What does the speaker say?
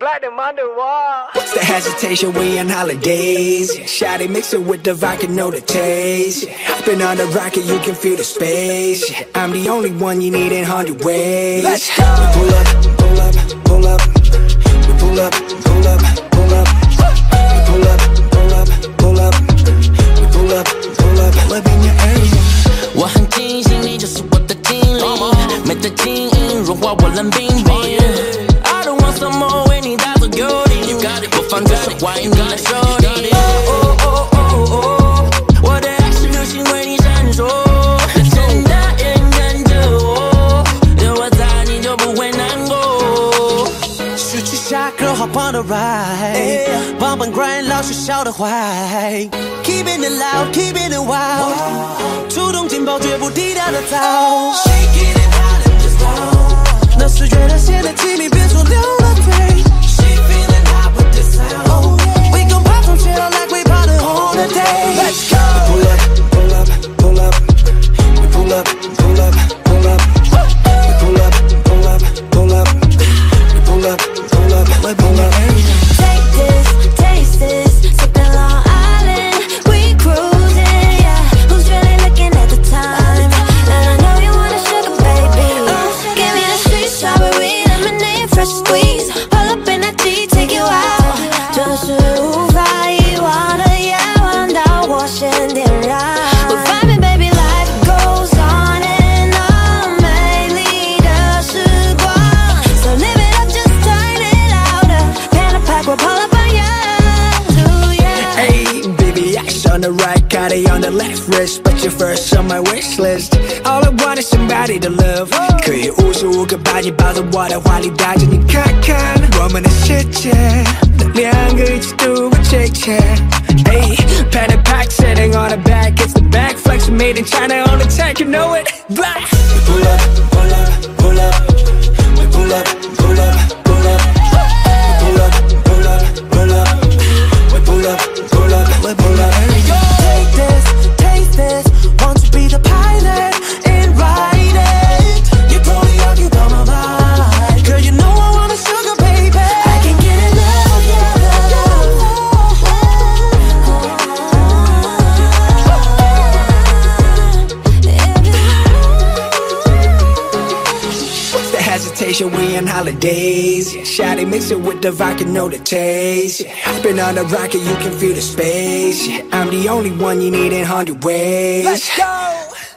black them underwater. What's the hesitation? We on holidays. Shawty mix it with the vodka, know the taste. Been on the rocket, you can feel the space. I'm the only one you need in 100 ways. Let's go. We pull up, pull up, pull up. We pull up, pull up, pull up. We pull up, pull up, pull up. We pull up, pull up, pull up in your area. 我很庆幸你就是我的精灵，美的晶莹融化我冷冰冰。I don't want some more， 为你打造游艇，我放着手怀你的手里。我的爱是流星为你闪烁，真的认真着我，有我在你就不会难过。 暑期下课好棒的 ride， 棒棒 grind 老学校的坏 ，keeping it loud，keeping it wild， 出动劲爆绝不低调的早 ，shaking it hot and just down， 那是觉得现在亲密变出溜了腿 ，she feeling hot with this sound，we gon' pop some chill like we bought a holiday。Let's go。 Pull up, pull up, pull up. We pull up, pull up, pull up. We pull up, pull up, pull up. We pull up, pull up, pull up. Take this, taste this, sipping Long Island, we cruising, yeah. Who's really looking at the time? And I know you want a sugar baby. Give me the sweet strawberry lemonade, fresh squeeze. Pull up in that G, take you out. 这是无法遗忘的夜晚，到我先点燃。We're vibing, baby, life goes on and on， 美丽的时光。So live it up, just turn it louder. Pan a pack, we'll pull up on you, yeah. Hey, baby, ice on the right, Cardi on the left wrist. But you're first on my wish list. All I want is somebody to love. 可以无时无刻把你抱在我的怀里，带着你看看我们的世界。两个一起度过这一切。Hey, panic pack sitting on the back. It's the back flex made in China on the tank. You know it. Blah. We pull up, pull up, pull up. We pull up, pull up, pull up. We pull up, pull up, pull up. We pull up, pull up, pull up. Take this, taste this, want to be the pilot and ride it. You totally occupy my mind, girl. You know I want a sugar baby. I can get enough of your love. What's the hesitation? We on holidays. Shawty mix it with the vodka, know the taste. Been on the rocket, you can feel the space. I'm the only one you need in 100 ways. Let's go.